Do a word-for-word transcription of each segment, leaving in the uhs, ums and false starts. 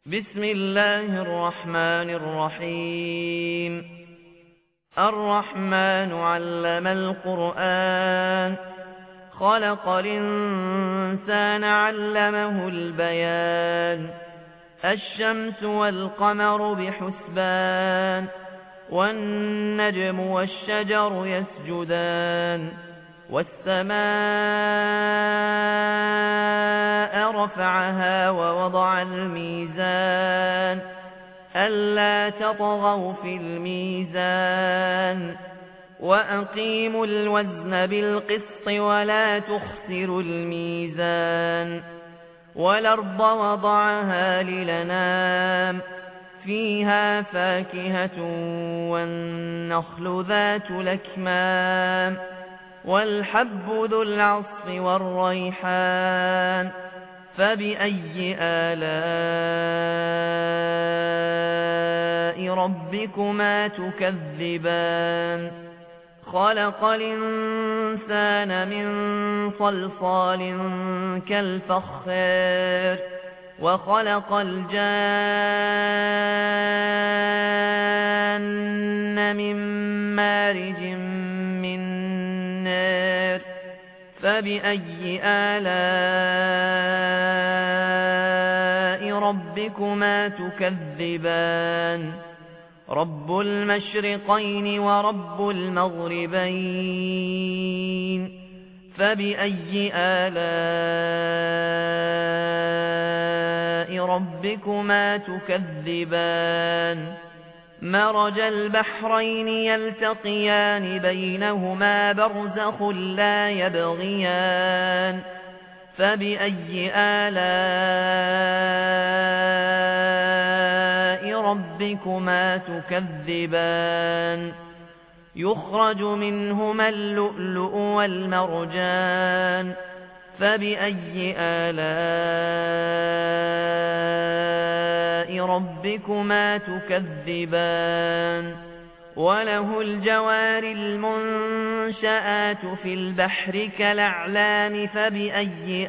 بسم الله الرحمن الرحيم الرحمن علم القرآن خلق الإنسان علمه البيان الشمس والقمر بحسبان والنجم والشجر يسجدان والسماء رفعها ووضع الميزان ألا تطغوا في الميزان وأقيموا الوزن بالقسط ولا تخسروا الميزان والأرض وضعها للأنام فيها فاكهة والنخل ذات الأكمام والحب ذو العصف والريحان فبأي آلاء ربكما تكذبان خلق الإنسان من صلصال كالفخار وخلق الجان من مارج من نار فبأي آلاء ربكما تكذبان رب المشرقين ورب المغربين فبأي آلاء ربكما تكذبان مرج البحرين يلتقيان بينهما برزخ لا يبغيان فبأي آلاء ربكما تكذبان يخرج منهما اللؤلؤ والمرجان فبأي آلاء ربكما تكذبان وله الجوار المنشآت في البحر كالأعلام فبأي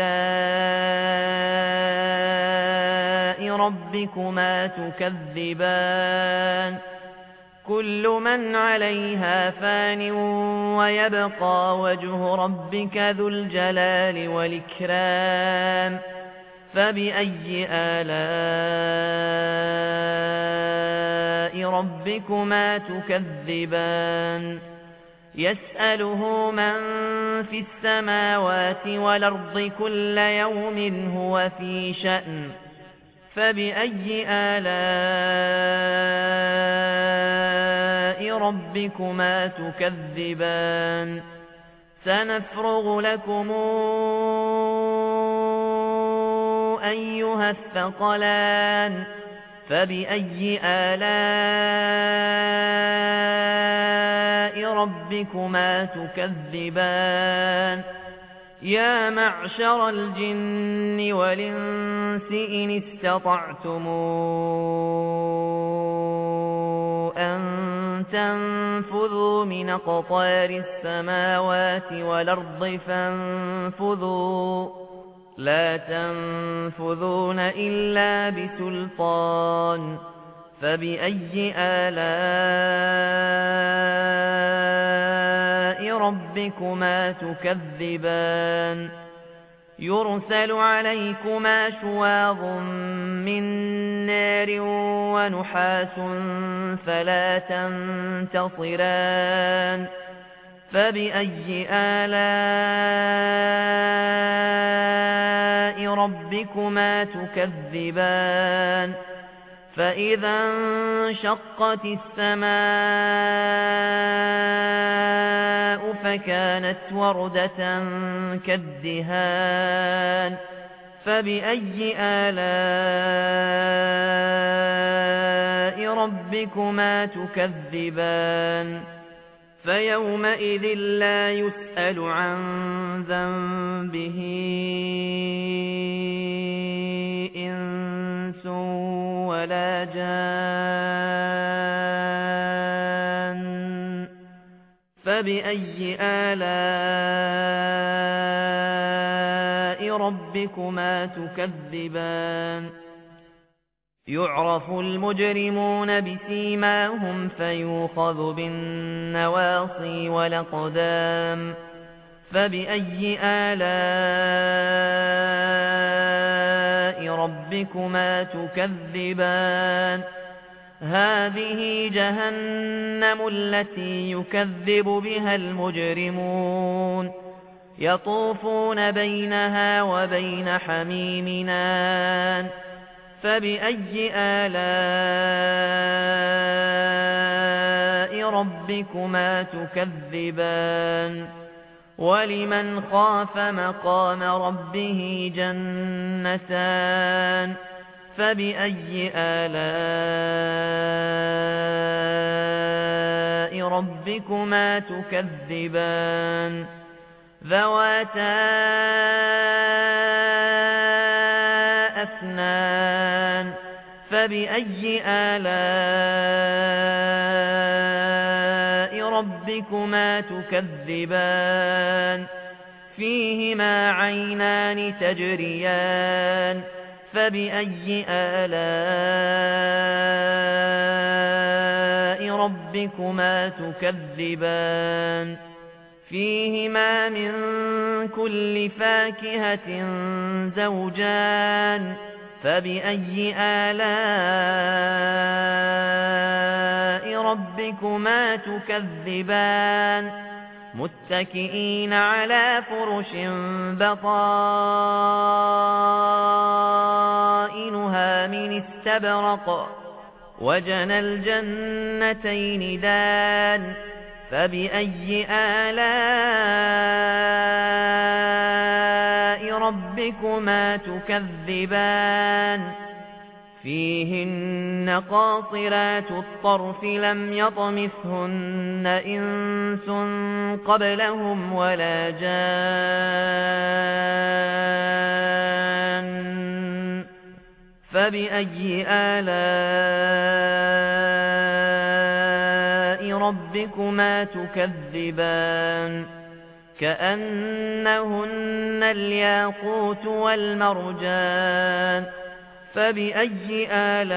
آلاء ربكما تكذبان كل من عليها فان ويبقى وجه ربك ذو الجلال والإكرام فبأي آلاء ربكما تكذبان يسأله من في السماوات والأرض كل يوم هو في شأن فبأي آلاء ربكما تكذبان سنفرغ لكم أيها الثقلان فبأي آلاء ربكما تكذبان يا معشر الجن والإنس إن استطعتم أن تنفذوا من أقطار السماوات والأرض فانفذوا لا تنفذون إلا بسلطان فبأي آلاء ربكما تكذبان يرسل عليكما شواظ من نار ونحاس فلا تنتصران فبأي آلاء ربكما تكذبان فإذا انشقت السماء فكانت وردة كالدهان فبأي آلاء ربكما تكذبان فيومئذ لا يسأل عن ذنبه إنس ولا جان فبأي آلاء ربكما تكذبان يعرف المجرمون بسيماهم فيوخذ بالنواصي والأقدام فبأي آلاء ربكما تكذبان هذه جهنم التي يكذب بها المجرمون يطوفون بينها وبين حميم آن فبأي آلاء ربكما تكذبان ولمن خاف مقام ربه جنتان فبأي آلاء ربكما تكذبان ذواتا أفنان فبأي آلاء ربكما تكذبان فيهما عينان تجريان فبأي آلاء ربكما تكذبان فيهما من كل فاكهة زوجان فبأي آلاء ربكما تكذبان متكئين على فرش بطائنها من استبرق وجنى الجنتين دان فبأي آلاء ربكما تكذبان فيهن قاصرات الطرف لم يطمثهن إنس قبلهم ولا جان فبأي آلاء ربكما تكذبان كأنهن الياقوت والمرجان فبأي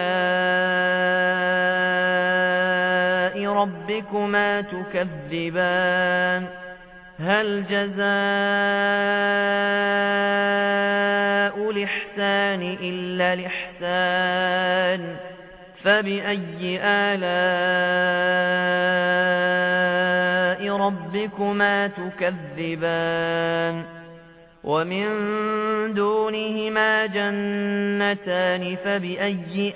آلاء ربكما تكذبان هل جزاء الإحسان إلا الإحسان فبأي آلاء ربكما تكذبان ومن دونهما جنتان فبأي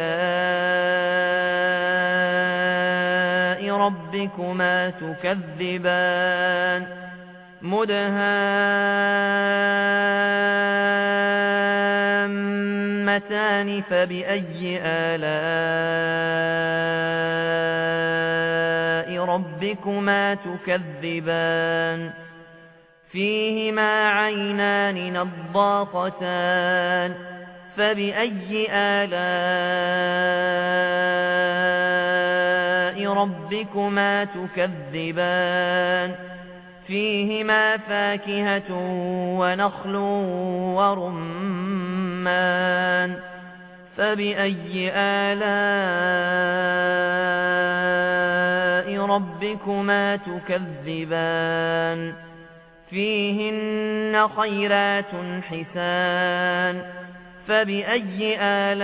آلاء ربكما تكذبان مدهامتان فبأي آلاء ربكما تكذبان فيهما عينان نضاختان فبأي آلاء ربكما تكذبان فيهما فاكهة ونخل ورمان فبأي آلاء ربكما تكذبان فيهن خيرات حسان فبأي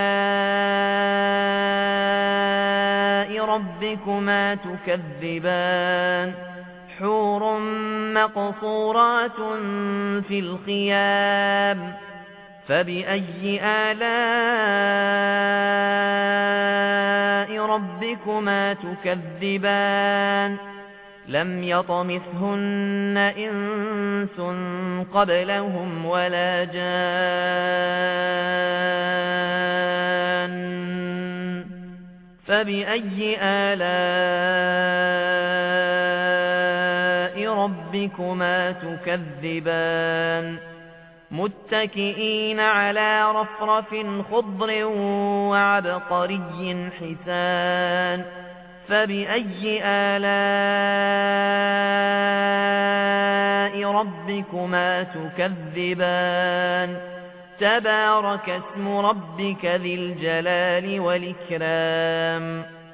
آلاء ربكما تكذبان حور مقصورات في الخيام فبأي آلاء ربكما تكذبان لم يطمثهن إنس قبلهم ولا جان فبأي آلاء ربكما تكذبان متكئين على رفرف خضر وعبقري حسان فبأي آلاء ربكما تكذبان تبارك اسم ربك ذي الجلال والإكرام